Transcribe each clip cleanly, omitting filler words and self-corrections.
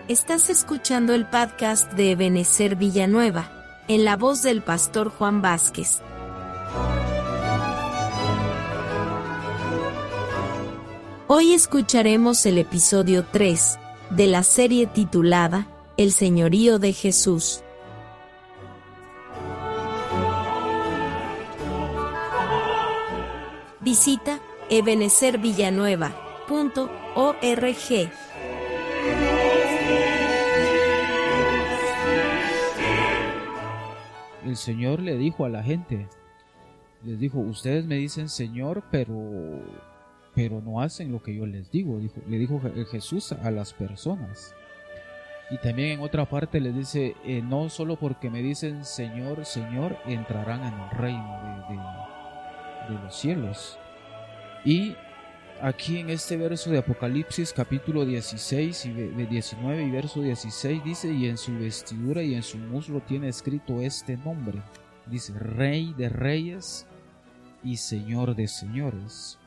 Estás escuchando el podcast de Ebenezer Villanueva, en la voz del pastor Juan Vázquez. Hoy escucharemos el episodio 3 de la serie titulada El Señorío de Jesús. Visita ebenezervillanueva.org. El Señor le dijo a la gente, les dijo, ustedes me dicen Señor, pero no hacen lo que yo les digo, le dijo Jesús a las personas. Y también en otra parte les dice, no solo porque me dicen Señor, Señor, entrarán en el reino de los cielos. Y aquí en este verso de Apocalipsis capítulo 16 y 19 y verso 16 dice, y en su vestidura y en su muslo tiene escrito este nombre, dice, Rey de Reyes y Señor de Señores.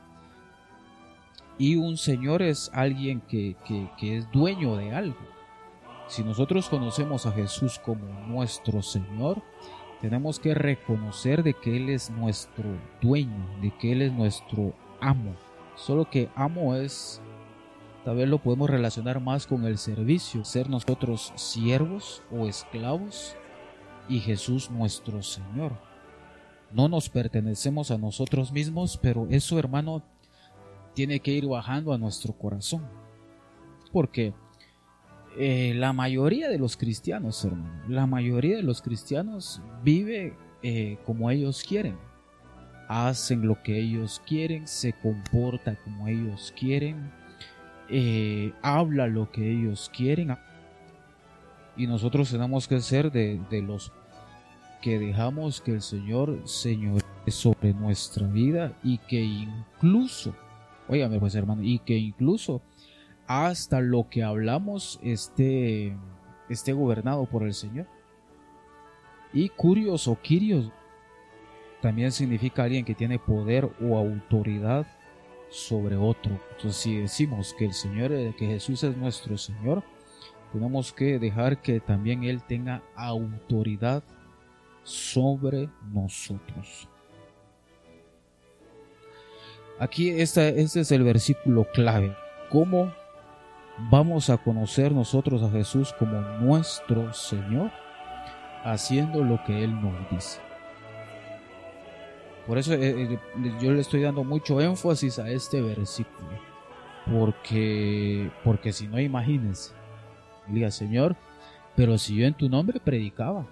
Y un señor es alguien que es dueño de algo. Si nosotros conocemos a Jesús como nuestro Señor, tenemos que reconocer de que Él es nuestro dueño, de que Él es nuestro amo. Solo que amo es, tal vez lo podemos relacionar más con el servicio, ser nosotros siervos o esclavos y Jesús nuestro Señor. No nos pertenecemos a nosotros mismos, pero eso, hermano, tiene que ir bajando a nuestro corazón. Porque la mayoría de los cristianos, hermano, la mayoría de los cristianos vive como ellos quieren. Hacen lo que ellos quieren, se comporta como ellos quieren, habla lo que ellos quieren. Y nosotros tenemos que ser de los que dejamos que el Señor señoree sobre nuestra vida y que incluso, óigame pues hermano, y que incluso hasta lo que hablamos esté gobernado por el Señor. Y curios o quirios también significa alguien que tiene poder o autoridad sobre otro. Entonces, si decimos que el Señor, que Jesús es nuestro Señor, tenemos que dejar que también Él tenga autoridad sobre nosotros. Aquí este es el versículo clave. ¿Cómo vamos a conocer nosotros a Jesús como nuestro Señor? Haciendo lo que Él nos dice. Por eso yo le estoy dando mucho énfasis a este versículo. Porque si no, imagínense. Diga, Señor, pero si yo en tu nombre predicaba.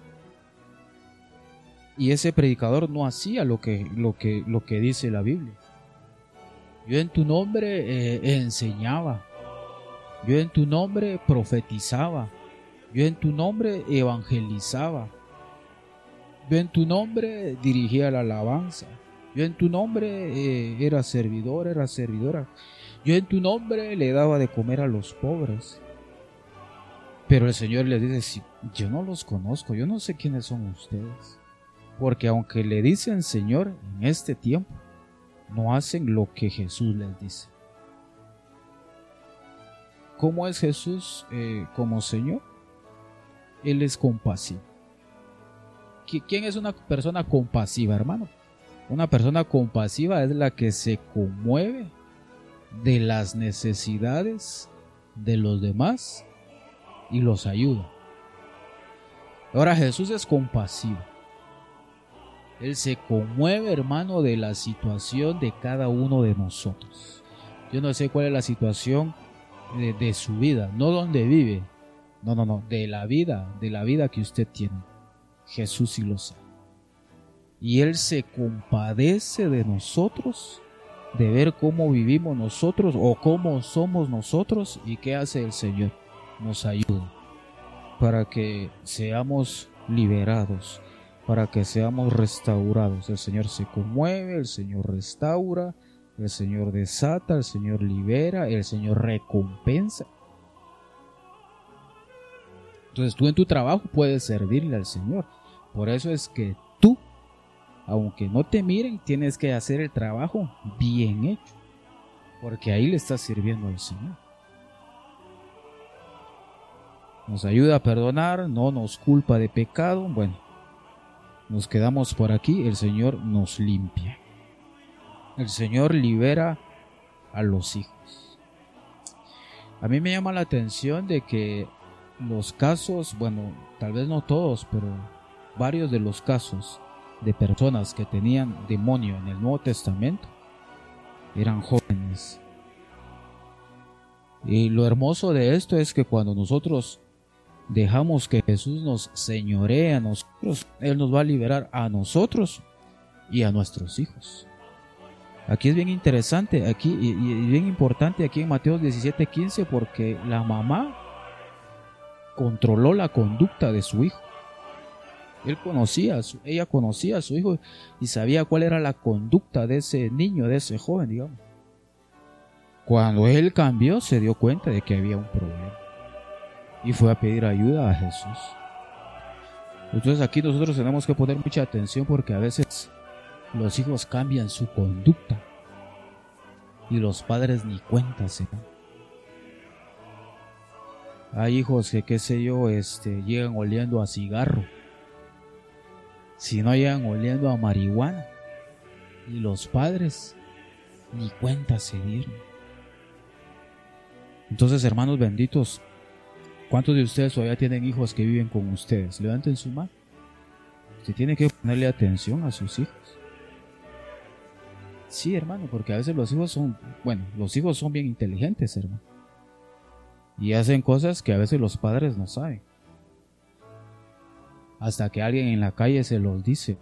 Y ese predicador no hacía lo que dice la Biblia. Yo en tu nombre enseñaba. Yo en tu nombre profetizaba. Yo en tu nombre evangelizaba. Yo en tu nombre dirigía la alabanza. Yo en tu nombre era servidor, era servidora. Yo en tu nombre le daba de comer a los pobres. Pero el Señor les dice, si yo no los conozco, yo no sé quiénes son ustedes. Porque aunque le dicen Señor en este tiempo, no hacen lo que Jesús les dice. ¿Cómo es Jesús como Señor? Él es compasivo. ¿Quién es una persona compasiva, hermano? Una persona compasiva es la que se conmueve de las necesidades de los demás y los ayuda. Ahora Jesús es compasivo. Él se conmueve, hermano, de la situación de cada uno de nosotros. Yo no sé cuál es la situación de su vida, no donde vive, no, de la vida que usted tiene. Jesús sí lo sabe. Y Él se compadece de nosotros, de ver cómo vivimos nosotros o cómo somos nosotros. ¿Y qué hace el Señor? Nos ayuda para que seamos liberados, para que seamos restaurados. El Señor se conmueve, el Señor restaura, el Señor desata, el Señor libera, el Señor recompensa. Entonces tú en tu trabajo puedes servirle al Señor. Por eso es que tú, aunque no te miren, tienes que hacer el trabajo bien hecho, porque ahí le estás sirviendo al Señor. nos ayuda a perdonar, no nos culpa de pecado. Bueno, nos quedamos por aquí, el Señor nos limpia. El Señor libera a los hijos. A mí me llama la atención de que los casos, bueno, tal vez no todos, pero varios de los casos de personas que tenían demonio en el Nuevo Testamento eran jóvenes. Y lo hermoso de esto es que cuando nosotros dejamos que Jesús nos señoree a nosotros, Él nos va a liberar a nosotros y a nuestros hijos. Aquí es bien interesante, aquí y bien importante aquí en Mateo 17:15, porque la mamá controló la conducta de su hijo. Ella conocía a su hijo y sabía cuál era la conducta de ese niño, de ese joven, digamos. Cuando él cambió, se dio cuenta de que había un problema y fue a pedir ayuda a Jesús. Entonces aquí nosotros tenemos que poner mucha atención, porque a veces los hijos cambian su conducta y los padres ni cuenta se dan. Hay hijos que, qué sé yo, llegan oliendo a cigarro, si no llegan oliendo a marihuana, y los padres ni cuenta se dieron. Entonces, hermanos benditos, ¿cuántos de ustedes todavía tienen hijos que viven con ustedes? Levanten su mano. Usted tiene que ponerle atención a sus hijos. Sí, hermano, porque a veces los hijos son bien inteligentes, hermano, y hacen cosas que a veces los padres no saben, hasta que alguien en la calle se los dice.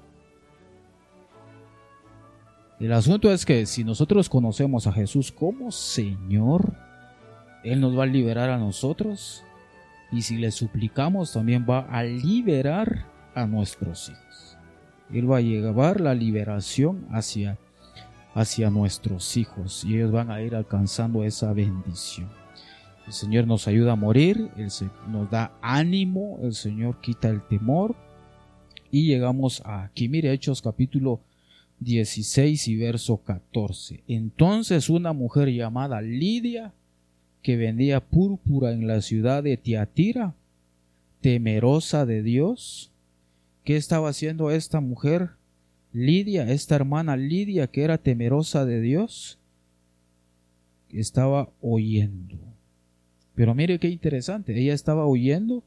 El asunto es que si nosotros conocemos a Jesús como Señor, Él nos va a liberar a nosotros, y si le suplicamos también va a liberar a nuestros hijos. Él va a llevar la liberación hacia nuestros hijos, y ellos van a ir alcanzando esa bendición. El Señor nos ayuda a morir, Él nos da ánimo, el Señor quita el temor, y llegamos aquí. Mire, Hechos capítulo 16 y verso 14. Entonces una mujer llamada Lidia, que vendía púrpura en la ciudad de Tiatira, temerosa de Dios. ¿Qué estaba haciendo esta mujer Lidia, esta hermana Lidia, que era temerosa de Dios? Estaba oyendo. Pero mire qué interesante, ella estaba oyendo,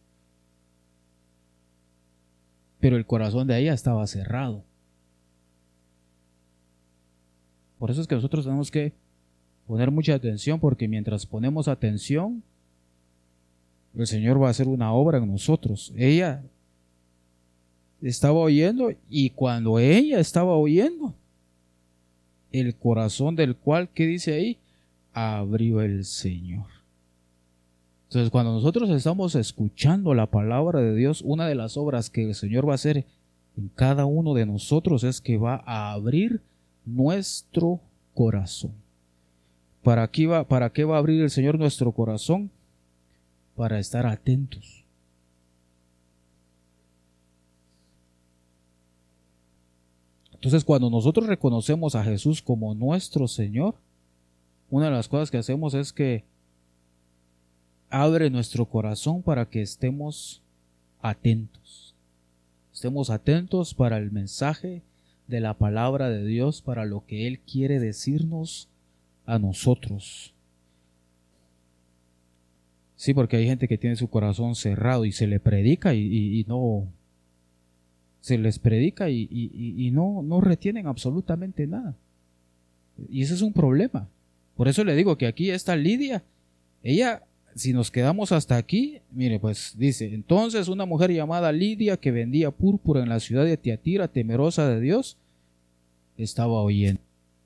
pero el corazón de ella estaba cerrado. Por eso es que nosotros tenemos que poner mucha atención, porque mientras ponemos atención, el Señor va a hacer una obra en nosotros. Ella estaba oyendo, y cuando ella estaba oyendo, el corazón del cual, ¿qué dice ahí? Abrió el Señor. Entonces, cuando nosotros estamos escuchando la palabra de Dios, una de las obras que el Señor va a hacer en cada uno de nosotros es que va a abrir nuestro corazón. ¿Para qué va a abrir el Señor nuestro corazón? Para estar atentos. Entonces, cuando nosotros reconocemos a Jesús como nuestro Señor, una de las cosas que hacemos es que abre nuestro corazón para que estemos atentos. Estemos atentos para el mensaje de la palabra de Dios, para lo que Él quiere decirnos a nosotros. Sí, porque hay gente que tiene su corazón cerrado y se le predica y no... Se les predica y no retienen absolutamente nada. Y ese es un problema. Por eso le digo que aquí está Lidia. Ella, si nos quedamos hasta aquí, mire, pues dice: entonces una mujer llamada Lidia, que vendía púrpura en la ciudad de Tiatira, temerosa de Dios, estaba oyendo.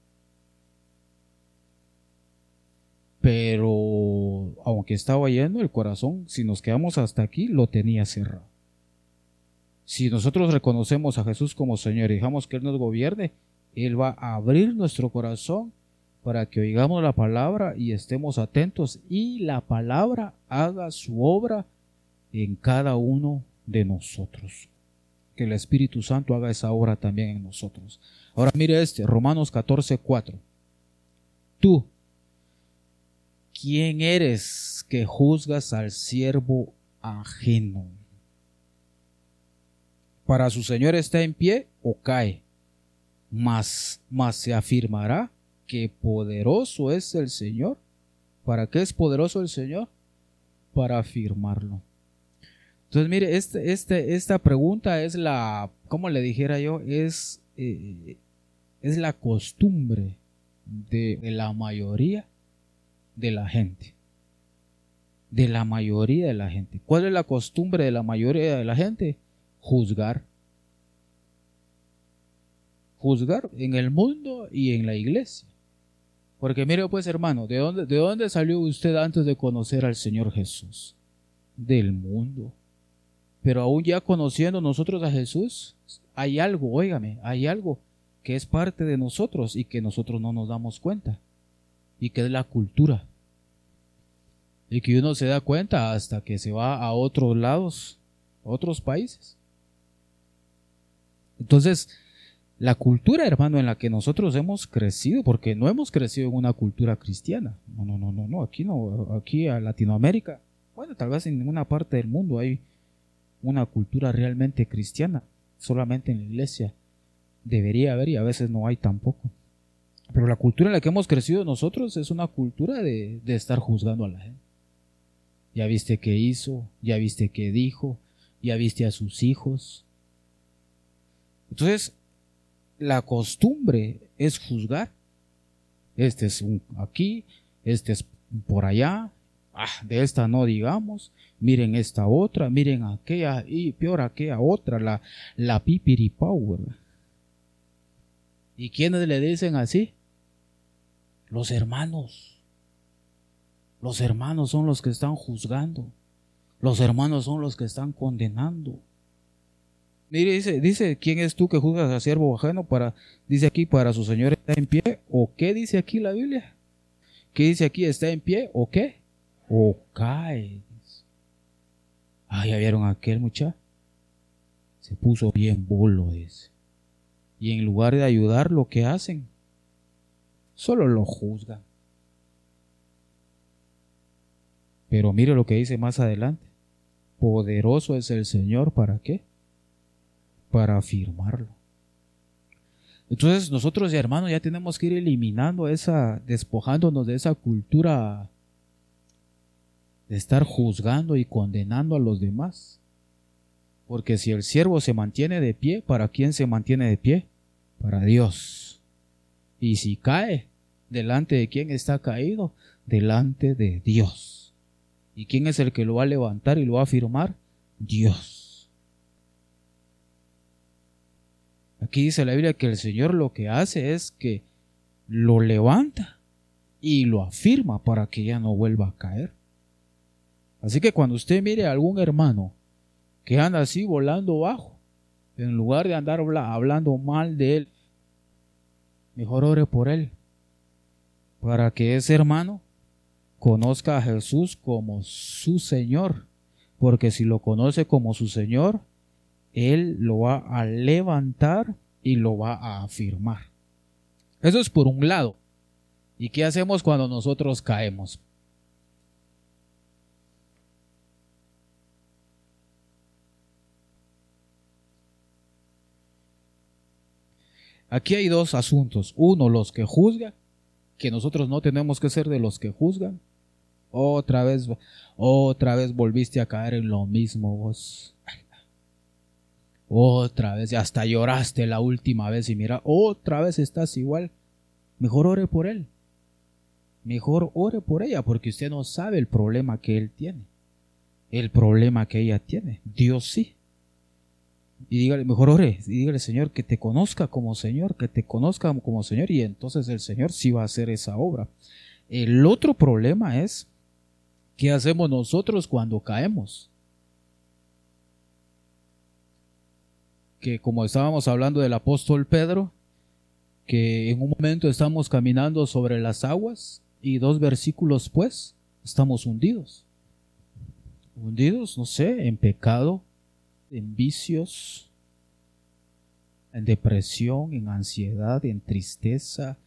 Pero aunque estaba oyendo, el corazón, si nos quedamos hasta aquí, lo tenía cerrado. Si nosotros reconocemos a Jesús como Señor y dejamos que Él nos gobierne, Él va a abrir nuestro corazón para que oigamos la palabra y estemos atentos, y la palabra haga su obra en cada uno de nosotros. Que el Espíritu Santo haga esa obra también en nosotros. Ahora mire Romanos 14:4. ¿Tú quién eres que juzgas al siervo ajeno. Para su Señor está en pie o cae, mas se afirmará que poderoso es el Señor. ¿Para qué es poderoso el Señor? Para afirmarlo. Entonces, mire, esta pregunta es como le dijera yo, es la costumbre de la mayoría de la gente. De la mayoría de la gente. ¿Cuál es la costumbre de la mayoría de la gente? Juzgar. Juzgar en el mundo y en la iglesia. Porque mire pues, hermano, ¿de dónde salió usted antes de conocer al Señor Jesús? Del mundo. Pero aún ya conociendo nosotros a Jesús, hay algo, óigame, hay algo que es parte de nosotros y que nosotros no nos damos cuenta. Y que es la cultura. Y que uno se da cuenta hasta que se va a otros lados, a otros países. Entonces, la cultura, hermano, en la que nosotros hemos crecido, porque no hemos crecido en una cultura cristiana. No, aquí a Latinoamérica, bueno, tal vez en ninguna parte del mundo hay una cultura realmente cristiana, solamente en la iglesia debería haber y a veces no hay tampoco. Pero la cultura en la que hemos crecido nosotros es una cultura de estar juzgando a la gente. Ya viste qué hizo, ya viste qué dijo, ya viste a sus hijos. Entonces, la costumbre es juzgar. Este es aquí, este es por allá. De esta no digamos. Miren esta otra, miren aquella y peor aquella otra, la pipiripau. ¿Y quiénes le dicen así? Los hermanos. Los hermanos son los que están juzgando. Los hermanos son los que están condenando. Mire, dice, ¿quién es tú que juzgas a siervo ajeno? Dice aquí, para su Señor está en pie. ¿O qué dice aquí la Biblia? ¿Qué dice aquí? ¿Está en pie o qué? O cae. ¿Ya vieron a aquel muchacho? Se puso bien bolo ese. Y en lugar de ayudar, lo que hacen, solo lo juzgan. Pero mire lo que dice más adelante. Poderoso es el Señor, ¿para qué? Para afirmarlo. Entonces nosotros, hermanos, ya tenemos que ir eliminando despojándonos de esa cultura de estar juzgando y condenando a los demás. Porque si el siervo se mantiene de pie, ¿para quién se mantiene de pie? Para Dios. Y si cae, ¿delante de quién está caído? Delante de Dios. ¿Y quién es el que lo va a levantar y lo va a afirmar? Dios. Aquí dice la Biblia que el Señor lo que hace es que lo levanta y lo afirma para que ya no vuelva a caer. Así que cuando usted mire a algún hermano que anda así volando bajo, en lugar de andar hablando mal de él, mejor ore por él, para que ese hermano conozca a Jesús como su Señor, porque si lo conoce como su Señor, Él lo va a levantar y lo va a afirmar. Eso es por un lado. ¿Y qué hacemos cuando nosotros caemos? Aquí hay dos asuntos. Uno, los que juzgan, que nosotros no tenemos que ser de los que juzgan. Otra vez volviste a caer en lo mismo vos. Otra vez, hasta lloraste la última vez y mira, otra vez estás igual. Mejor ore por él. Mejor ore por ella, porque usted no sabe el problema que él tiene. El problema que ella tiene. Dios sí. Y dígale, mejor ore, y dígale, Señor, que te conozca como Señor, que te conozca como Señor, y entonces el Señor sí va a hacer esa obra. El otro problema es, ¿qué hacemos nosotros cuando caemos? Que como estábamos hablando del apóstol Pedro, que en un momento estamos caminando sobre las aguas y 2 versículos pues, estamos hundidos. Hundidos, no sé, en pecado, en vicios, en depresión, en ansiedad, en tristeza,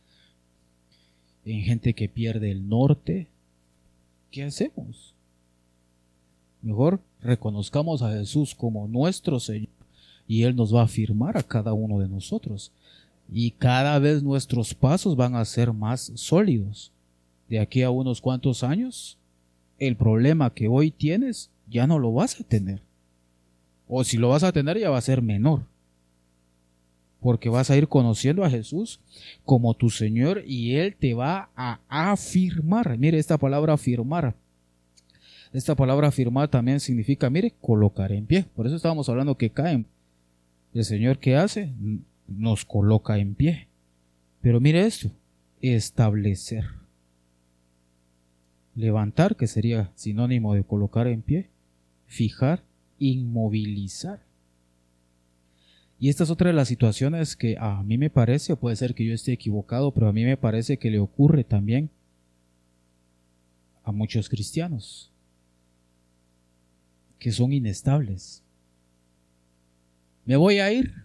en gente que pierde el norte. ¿Qué hacemos? Mejor reconozcamos a Jesús como nuestro Señor y Él nos va a afirmar a cada uno de nosotros. Y cada vez nuestros pasos van a ser más sólidos. De aquí a unos cuantos años, el problema que hoy tienes ya no lo vas a tener. O si lo vas a tener ya va a ser menor. Porque vas a ir conociendo a Jesús como tu Señor y Él te va a afirmar. Mire esta palabra afirmar. Esta palabra afirmar también significa, mire, colocar en pie. Por eso estábamos hablando que caen. El Señor, ¿qué hace? Nos coloca en pie. Pero mire esto, establecer. Levantar, que sería sinónimo de colocar en pie. Fijar, inmovilizar. Y esta es otra de las situaciones que a mí me parece, puede ser que yo esté equivocado, pero a mí me parece que le ocurre también a muchos cristianos, que son inestables. ¿Me voy a ir?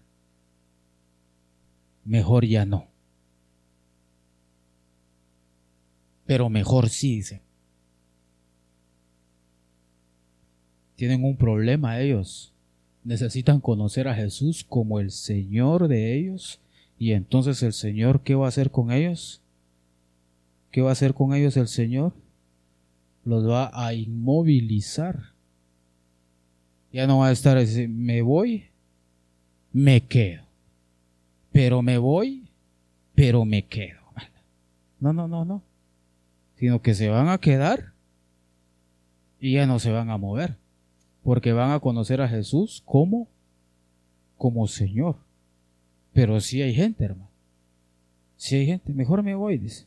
Mejor ya no. Pero mejor sí, dice. Tienen un problema ellos. Necesitan conocer a Jesús como el Señor de ellos. Y entonces el Señor, ¿qué va a hacer con ellos? ¿Qué va a hacer con ellos el Señor? Los va a inmovilizar. Ya no va a estar así, me voy, me quedo. Pero me voy, pero me quedo. No. Sino que se van a quedar y ya no se van a mover. Porque van a conocer a Jesús como Señor. Pero sí hay gente, hermano. Sí hay gente, mejor me voy, dice.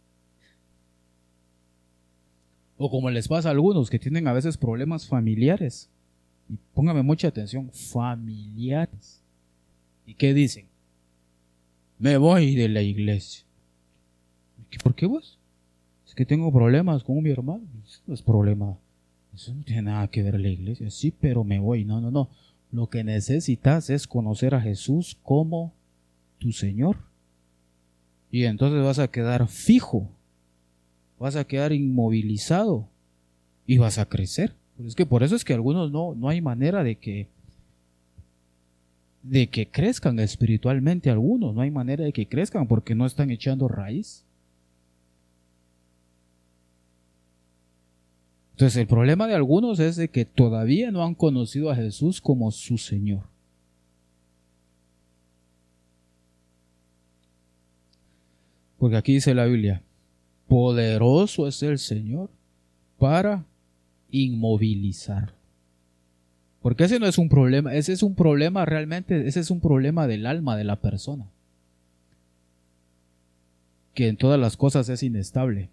O como les pasa a algunos que tienen a veces problemas familiares. Y póngame mucha atención, familiares. ¿Y qué dicen? Me voy de la iglesia. ¿Por qué vos? Es que tengo problemas con mi hermano. Eso no es problema. Eso no tiene nada que ver la iglesia. Sí, pero me voy. No. Lo que necesitas es conocer a Jesús como tu Señor. Y entonces vas a quedar fijo. Vas a quedar inmovilizado. Y vas a crecer. Es que por eso es que algunos no hay manera de que crezcan espiritualmente algunos. No hay manera de que crezcan porque no están echando raíz. Entonces el problema de algunos es de que todavía no han conocido a Jesús como su Señor. Porque aquí dice la Biblia, poderoso es el Señor para inmovilizar. Porque ese no es un problema, ese es un problema realmente, ese es un problema del alma de la persona. Que en todas las cosas es inestable.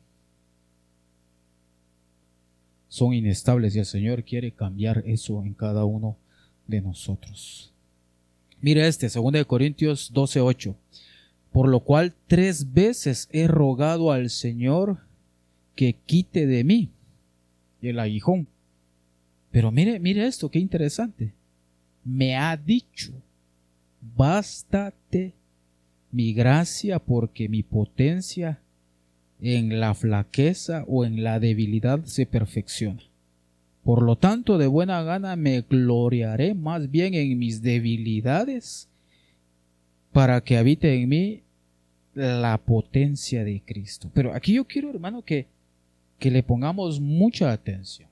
Son inestables y el Señor quiere cambiar eso en cada uno de nosotros. Mire 2 Corintios 12:8. Por lo cual 3 veces he rogado al Señor que quite de mí el aguijón. Pero mire esto, qué interesante. Me ha dicho, bástate mi gracia porque mi potencia en la flaqueza o en la debilidad se perfecciona. Por lo tanto, de buena gana me gloriaré más bien en mis debilidades para que habite en mí la potencia de Cristo. Pero aquí yo quiero, hermano, que le pongamos mucha atención.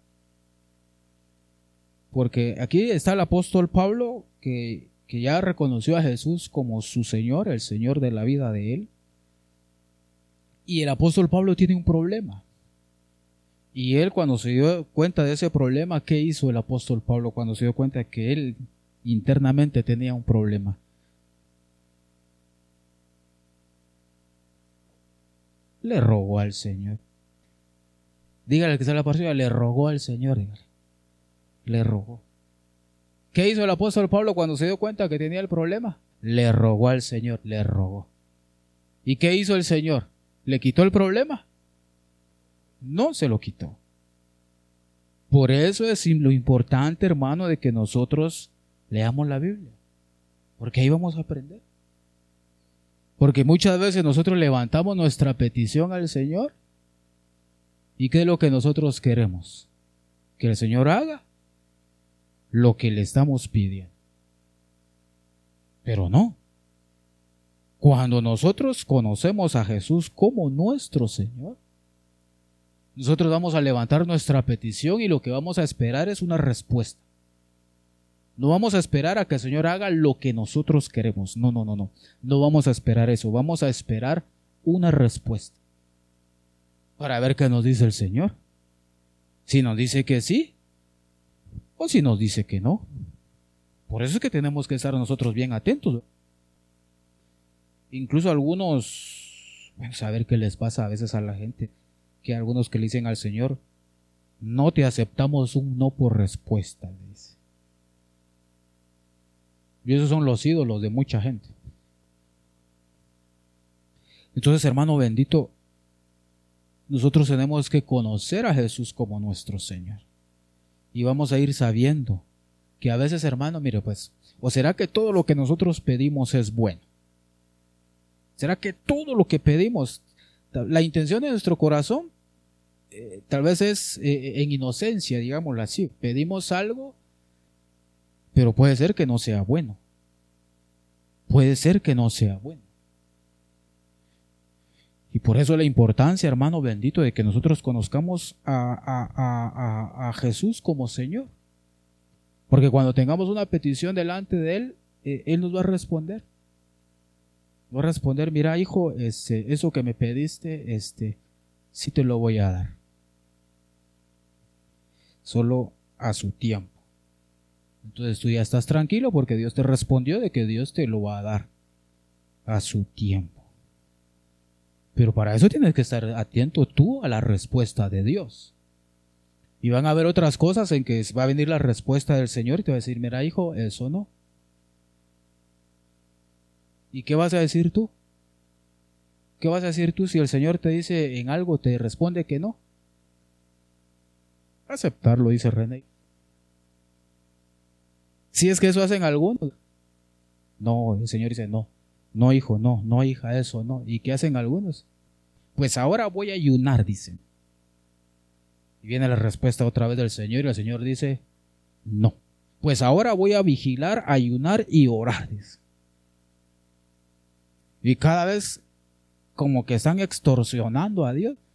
Porque aquí está el apóstol Pablo que ya reconoció a Jesús como su Señor, el Señor de la vida de él. Y el apóstol Pablo tiene un problema. Y él cuando se dio cuenta de ese problema, ¿qué hizo el apóstol Pablo cuando se dio cuenta que él internamente tenía un problema? Le rogó al Señor. Dígale que está la partida, le rogó al Señor, dígale. Le rogó. ¿Qué hizo el apóstol Pablo cuando se dio cuenta que tenía el problema? Le rogó al Señor, le rogó. ¿Y qué hizo el Señor? ¿Le quitó el problema? No se lo quitó. Por eso es lo importante, hermano, de que nosotros leamos la Biblia. Porque ahí vamos a aprender. Porque muchas veces nosotros levantamos nuestra petición al Señor. ¿Y qué es lo que nosotros queremos? que el Señor haga lo que le estamos pidiendo. Pero no. Cuando nosotros conocemos a Jesús como nuestro Señor, nosotros vamos a levantar nuestra petición y lo que vamos a esperar es una respuesta. No vamos a esperar a que el Señor haga lo que nosotros queremos. No. No vamos a esperar eso. Vamos a esperar una respuesta para ver qué nos dice el Señor. Si nos dice que sí o si nos dice que no. Por eso es que tenemos que estar nosotros bien atentos. Incluso algunos, saber qué les pasa a veces a la gente, que algunos que le dicen al Señor, no te aceptamos un no por respuesta, le dice. Y esos son los ídolos de mucha gente. Entonces, hermano bendito, nosotros tenemos que conocer a Jesús como nuestro Señor. Y vamos a ir sabiendo que a veces, hermano, mire pues, ¿o será que todo lo que nosotros pedimos es bueno? ¿Será que todo lo que pedimos, la intención de nuestro corazón, tal vez es en inocencia, digámoslo así? Pedimos algo, pero puede ser que no sea bueno. Puede ser que no sea bueno. Y por eso la importancia, hermano bendito, de que nosotros conozcamos a Jesús como Señor. Porque cuando tengamos una petición delante de Él, Él nos va a responder. Va a responder, mira hijo, eso que me pediste, sí te lo voy a dar. Solo a su tiempo. Entonces tú ya estás tranquilo porque Dios te respondió de que Dios te lo va a dar a su tiempo. Pero para eso tienes que estar atento tú a la respuesta de Dios. Y van a haber otras cosas en que va a venir la respuesta del Señor y te va a decir, mira hijo, eso no. ¿Y qué vas a decir tú? ¿Qué vas a decir tú si el Señor te dice en algo, te responde que no? Aceptarlo, dice René. Si es que eso hacen algunos. No, el Señor dice no. No, hijo, no, hija, eso no. ¿Y qué hacen algunos? Pues ahora voy a ayunar, dicen. Y viene la respuesta otra vez del Señor y el Señor dice, no. Pues ahora voy a vigilar, ayunar y orar, dice. Y cada vez como que están extorsionando a Dios.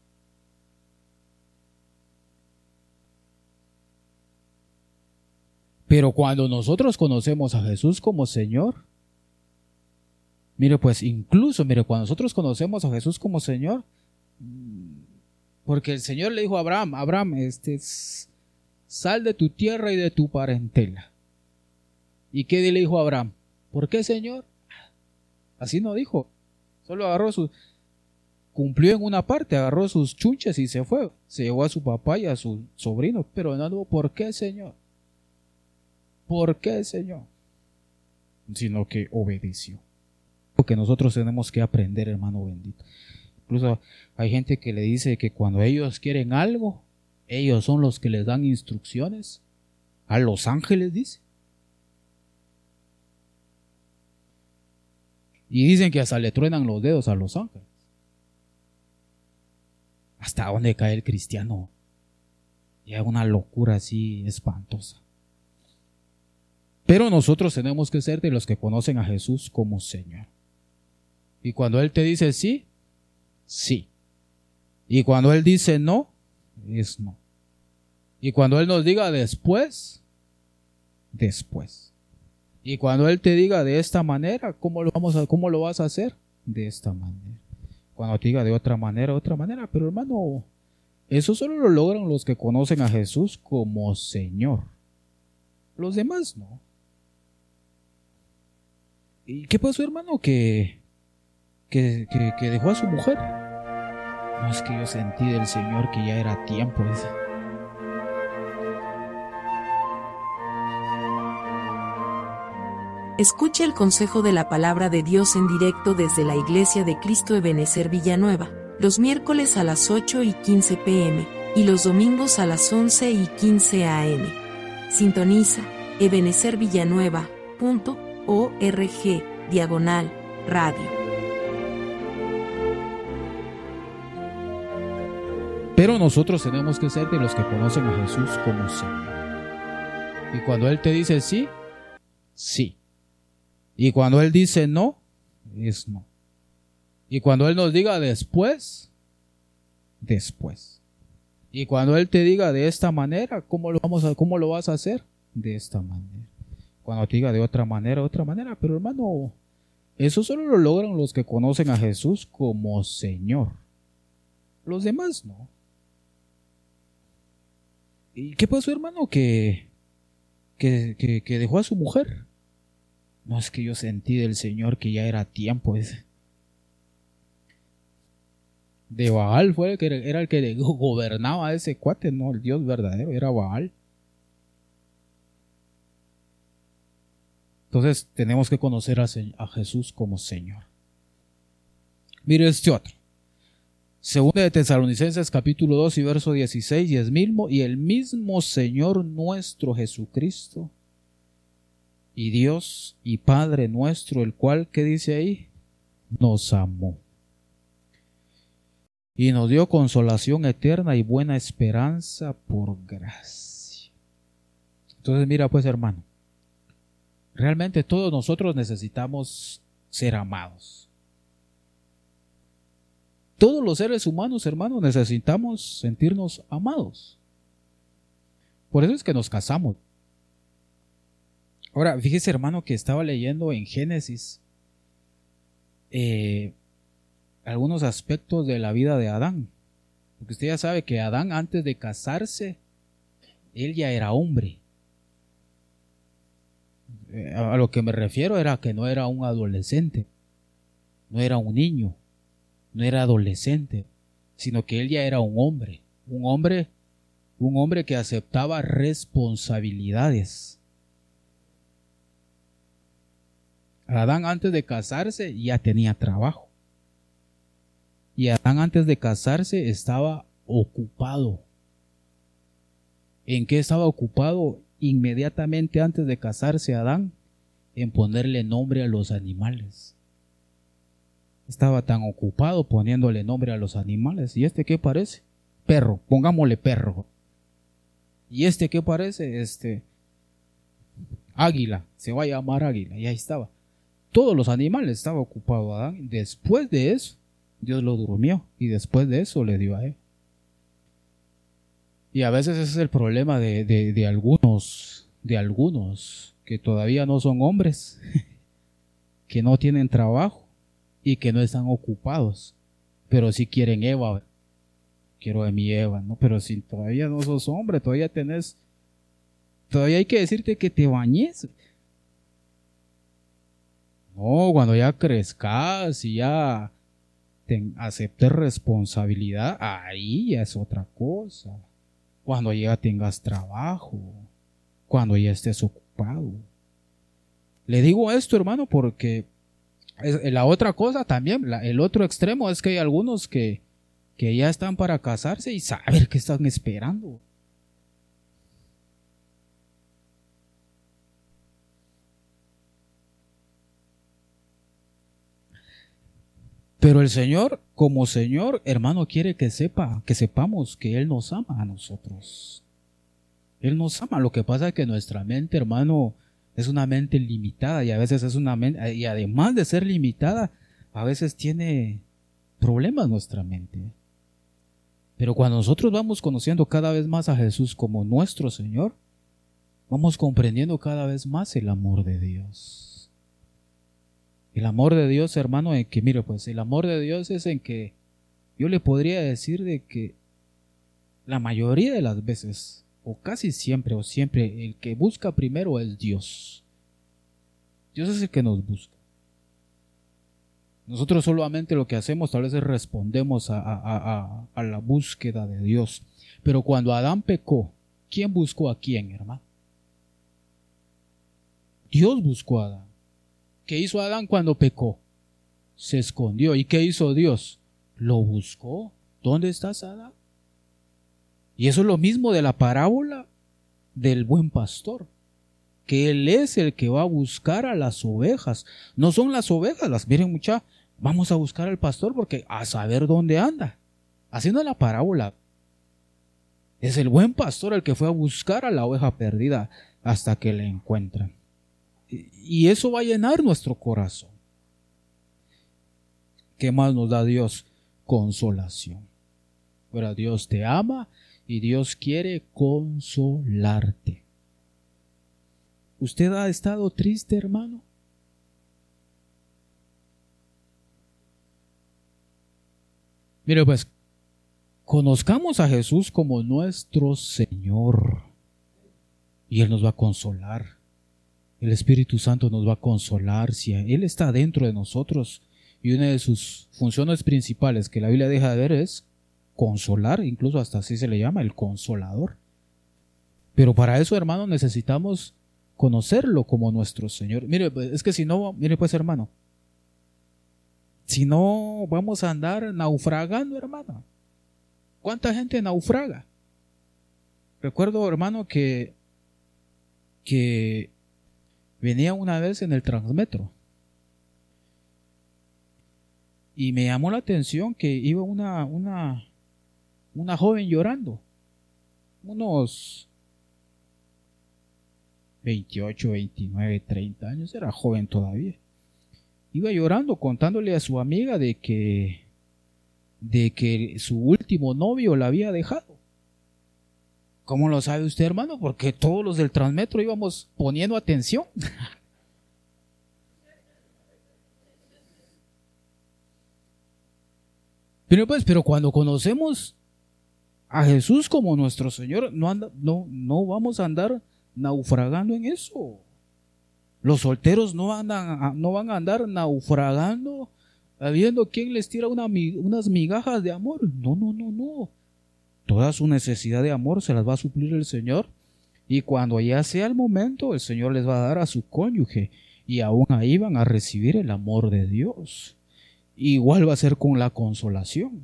Pero cuando nosotros conocemos a Jesús como Señor, mire pues incluso, cuando nosotros conocemos a Jesús como Señor, porque el Señor le dijo a Abraham, sal de tu tierra y de tu parentela. ¿Y qué le dijo a Abraham? ¿Por qué, Señor? Así no dijo. Solo cumplió en una parte, agarró sus chunches y se fue. Se llevó a su papá y a su sobrino, pero no dijo, ¿por qué, Señor? ¿Por qué, Señor? Sino que obedeció. Porque nosotros tenemos que aprender, hermano bendito. Incluso hay gente que le dice que cuando ellos quieren algo, ellos son los que les dan instrucciones. A los ángeles, dice. Y dicen que hasta le truenan los dedos a los ángeles. ¿Hasta dónde cae el cristiano? Y hay una locura así espantosa. Pero nosotros tenemos que ser de los que conocen a Jesús como Señor. Y cuando Él te dice sí, sí. Y cuando Él dice no, es no. Y cuando Él nos diga después, después. Y cuando Él te diga de esta manera, ¿cómo lo vas a hacer? De esta manera. Cuando te diga de otra manera. Pero hermano, eso solo lo logran los que conocen a Jesús como Señor. Los demás no. ¿Y qué pasó, hermano? Que dejó a su mujer. No, es que yo sentí del Señor que ya era tiempo. Escuche el consejo de la palabra de Dios en directo desde la Iglesia de Cristo Ebenecer Villanueva, los miércoles a las 8:15 p.m. y los domingos a las 11:15 a.m. Sintoniza ebenecervillanueva.org/radio. Pero nosotros tenemos que ser de los que conocen a Jesús como Señor. Y cuando Él te dice sí, sí. Y cuando Él dice no, es no. Y cuando Él nos diga después, después. Y cuando Él te diga de esta manera, ¿cómo lo vas a hacer? De esta manera. Cuando te diga de otra manera, pero hermano, eso solo lo logran los que conocen a Jesús como Señor. Los demás no. ¿Y qué pasó, hermano? Que dejó a su mujer. No, es que yo sentí del Señor que ya era tiempo ese. De Baal fue era el que gobernaba a ese cuate, no, el Dios verdadero, era Baal. Entonces tenemos que conocer a Jesús como Señor. Mire este otro. Segunda de Tesalonicenses capítulo 2 y verso 16, y el mismo Señor nuestro Jesucristo y Dios y Padre nuestro, el cual, ¿qué dice ahí? Nos amó y nos dio consolación eterna y buena esperanza por gracia. Entonces mira pues, hermano, realmente todos nosotros necesitamos ser amados. Todos los seres humanos, hermanos, necesitamos sentirnos amados. Por eso es que nos casamos. Ahora, fíjese, hermano, que estaba leyendo en Génesis algunos aspectos de la vida de Adán. Porque usted ya sabe que Adán, antes de casarse, él ya era hombre. A lo que me refiero era que no era un adolescente, no era un niño, no era adolescente, sino que él ya era un hombre que aceptaba responsabilidades. Adán antes de casarse ya tenía trabajo. Y Adán antes de casarse estaba ocupado. ¿En qué estaba ocupado inmediatamente antes de casarse Adán? En ponerle nombre a los animales. Estaba tan ocupado poniéndole nombre a los animales. ¿Y este qué parece? Perro, pongámosle perro. ¿Y este qué parece? Águila, se va a llamar águila. Y ahí estaba. Todos los animales estaba ocupado Adán. Después de eso, Dios lo durmió. Y después de eso le dio a él. Y a veces ese es el problema de algunos que todavía no son hombres, que no tienen trabajo y que no están ocupados, pero si quieren Eva. Quiero de mi Eva, ¿no? Pero si todavía no sos hombre, todavía hay que decirte que te bañes. No, cuando ya crezcas y ya aceptes responsabilidad, ahí ya es otra cosa. Cuando ya tengas trabajo, cuando ya estés ocupado. Le digo esto, hermano, porque la otra cosa también, el otro extremo es que hay algunos que ya están para casarse y saber qué están esperando. Pero el Señor, como Señor, hermano, quiere que sepamos que Él nos ama a nosotros. Él nos ama. Lo que pasa es que nuestra mente, hermano, es una mente limitada y a veces es una mente, y además de ser limitada, a veces tiene problemas nuestra mente. Pero cuando nosotros vamos conociendo cada vez más a Jesús como nuestro Señor, vamos comprendiendo cada vez más el amor de Dios. El amor de Dios, hermano, en que, mire, pues el amor de Dios es en que yo le podría decir de que la mayoría de las veces, o casi siempre, el que busca primero es Dios. Dios es el que nos busca. Nosotros solamente lo que hacemos tal vez es respondemos a la búsqueda de Dios. Pero cuando Adán pecó, ¿quién buscó a quién, hermano? Dios buscó a Adán. ¿Qué hizo Adán cuando pecó? Se escondió. ¿Y qué hizo Dios? Lo buscó. ¿Dónde estás, Adán? Y eso es lo mismo de la parábola del buen pastor, que él es el que va a buscar a las ovejas. No son las ovejas, miren vamos a buscar al pastor porque a saber dónde anda. Así no es la parábola Es el buen pastor el que fue a buscar a la oveja perdida hasta que la encuentran. Y eso va a llenar nuestro corazón. ¿Qué más nos da Dios? Consolación. Pero Dios te ama y Dios quiere consolarte. ¿Usted ha estado triste, hermano? Mire, pues, conozcamos a Jesús como nuestro Señor y Él nos va a consolar. El Espíritu Santo nos va a consolar si Él está dentro de nosotros. Y una de sus funciones principales que la Biblia deja de ver es consolar, incluso hasta así se le llama, el consolador. Pero para eso, hermano, necesitamos conocerlo como nuestro Señor. Mire, es que si no, mire pues, hermano, si no vamos a andar naufragando, hermano. ¿Cuánta gente naufraga? Recuerdo, hermano, que venía una vez en el Transmetro y me llamó la atención que iba una joven llorando, unos 28, 29, 30 años, era joven todavía. Iba llorando, contándole a su amiga de que su último novio la había dejado. ¿Cómo lo sabe usted, hermano? Porque todos los del Transmetro íbamos poniendo atención. Pero cuando conocemos a Jesús como nuestro Señor, no vamos a andar naufragando en eso. Los solteros no van a andar naufragando viendo quién les tira unas migajas de amor. No. Toda su necesidad de amor se las va a suplir el Señor. Y cuando ya sea el momento, el Señor les va a dar a su cónyuge. Y aún ahí van a recibir el amor de Dios. Igual va a ser con la consolación.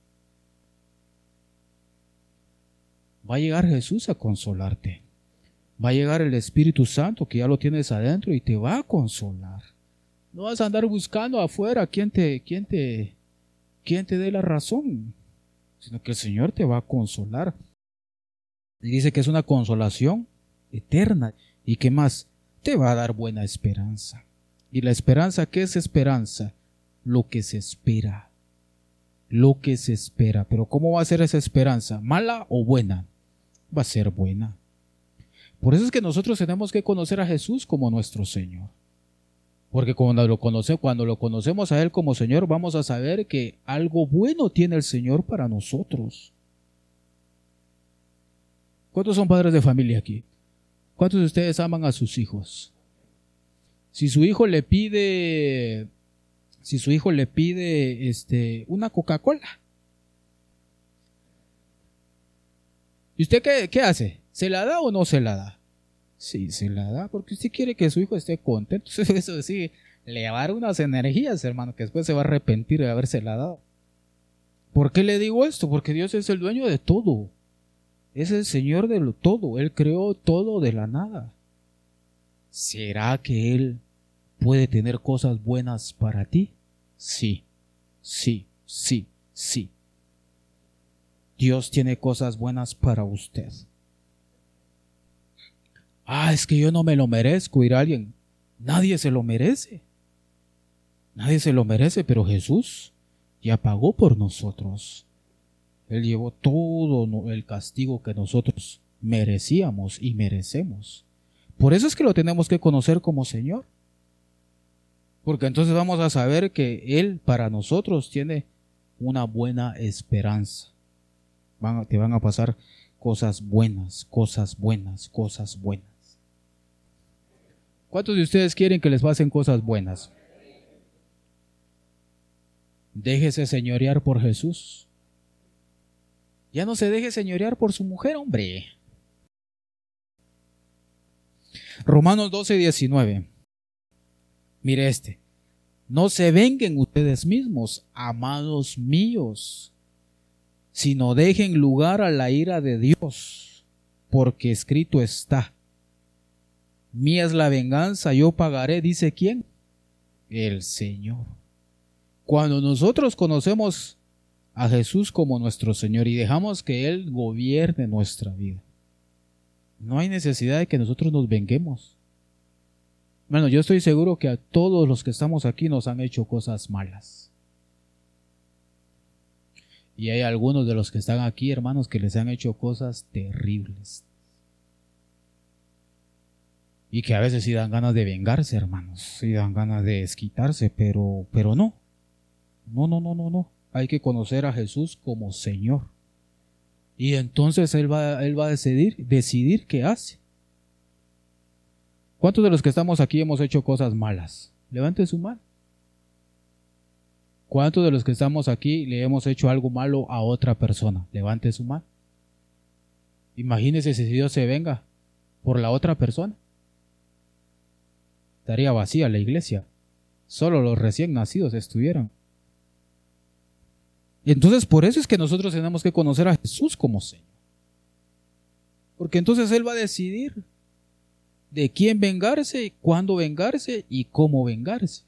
Va a llegar Jesús a consolarte. Va a llegar el Espíritu Santo que ya lo tienes adentro y te va a consolar. No vas a andar buscando afuera quién te dé la razón, sino que el Señor te va a consolar. Y dice que es una consolación eterna. ¿Y qué más? Te va a dar buena esperanza. ¿Y la esperanza qué es esperanza? Lo que se espera. Lo que se espera. Pero ¿cómo va a ser esa esperanza? ¿Mala o buena? Va a ser buena. Por eso es que nosotros tenemos que conocer a Jesús como nuestro Señor. Porque cuando lo conocemos a Él como Señor, vamos a saber que algo bueno tiene el Señor para nosotros. ¿Cuántos son padres de familia aquí? ¿Cuántos de ustedes aman a sus hijos? Si su hijo le pide una Coca-Cola, ¿y usted qué hace? ¿Se la da o no se la da? Sí, se la da, porque usted quiere que su hijo esté contento. Eso sí, le va a dar unas energías, hermano, que después se va a arrepentir de habérsela dado. ¿Por qué le digo esto? Porque Dios es el dueño de todo. Es el Señor de todo. Él creó todo de la nada. ¿Será que Él puede tener cosas buenas para ti? Sí. Dios tiene cosas buenas para usted. Es que yo no me lo merezco, dirá alguien. Nadie se lo merece. Nadie se lo merece, pero Jesús ya pagó por nosotros. Él llevó todo el castigo que nosotros merecíamos y merecemos. Por eso es que lo tenemos que conocer como Señor. Porque entonces vamos a saber que Él para nosotros tiene una buena esperanza. Te van a pasar cosas buenas. ¿Cuántos de ustedes quieren que les pasen cosas buenas? Déjese señorear por Jesús. Ya no se deje señorear por su mujer, hombre. Romanos 12:19. Mire no se vengan ustedes mismos, amados míos, sino dejen lugar a la ira de Dios, porque escrito está: mía es la venganza, yo pagaré, dice ¿quién? El Señor. Cuando nosotros conocemos a Jesús como nuestro Señor y dejamos que Él gobierne nuestra vida, no hay necesidad de que nosotros nos venguemos. Bueno, yo estoy seguro que a todos los que estamos aquí nos han hecho cosas malas. Y hay algunos de los que están aquí, hermanos, que les han hecho cosas terribles. Y que a veces sí dan ganas de vengarse, hermanos. Sí dan ganas de desquitarse, pero no. No. Hay que conocer a Jesús como Señor. Y entonces Él va a decidir qué hace. ¿Cuántos de los que estamos aquí hemos hecho cosas malas? Levante su mano. ¿Cuántos de los que estamos aquí le hemos hecho algo malo a otra persona? Levante su mano. Imagínese si Dios se venga por la otra persona. Estaría vacía la iglesia. Solo los recién nacidos estuvieran. Entonces por eso es que nosotros tenemos que conocer a Jesús como Señor. Porque entonces Él va a decidir de quién vengarse, cuándo vengarse y cómo vengarse.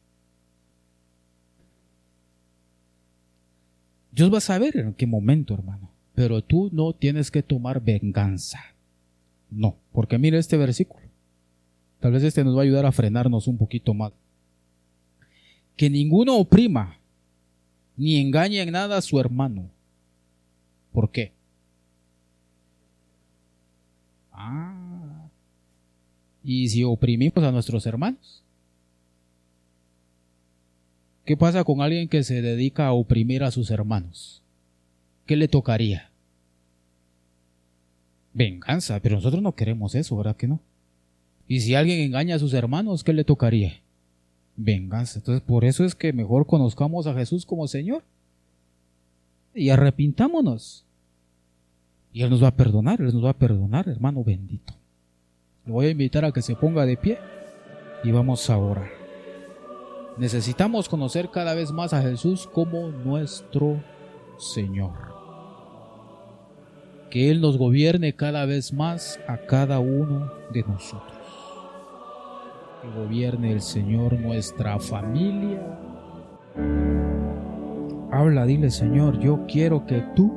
Dios va a saber en qué momento, hermano. Pero tú no tienes que tomar venganza. No, porque mira este versículo. Tal vez este nos va a ayudar a frenarnos un poquito más. Que ninguno oprima ni engañe en nada a su hermano. ¿Por qué? ¿Y si oprimimos a nuestros hermanos? ¿Qué pasa con alguien que se dedica a oprimir a sus hermanos? ¿Qué le tocaría? Venganza, pero nosotros no queremos eso, ¿verdad que no? Y si alguien engaña a sus hermanos, ¿qué le tocaría? Venganza. Entonces por eso es que mejor conozcamos a Jesús como Señor y arrepintámonos. Y Él nos va a perdonar, hermano bendito. Le voy a invitar a que se ponga de pie y vamos a orar. Necesitamos conocer cada vez más a Jesús como nuestro Señor. Que Él nos gobierne cada vez más a cada uno de nosotros. Que gobierne el Señor nuestra familia. Habla, dile: Señor, yo quiero que tú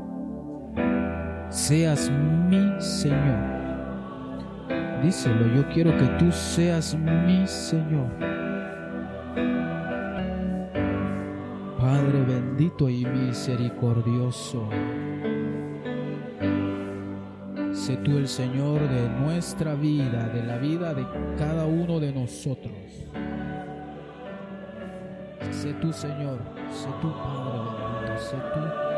seas mi Señor. Díselo: yo quiero que tú seas mi Señor. Padre bendito y misericordioso, sé tú el Señor de nuestra vida, de la vida de cada uno de nosotros. Sé tú, Señor, sé tú, Padre bendito, sé tú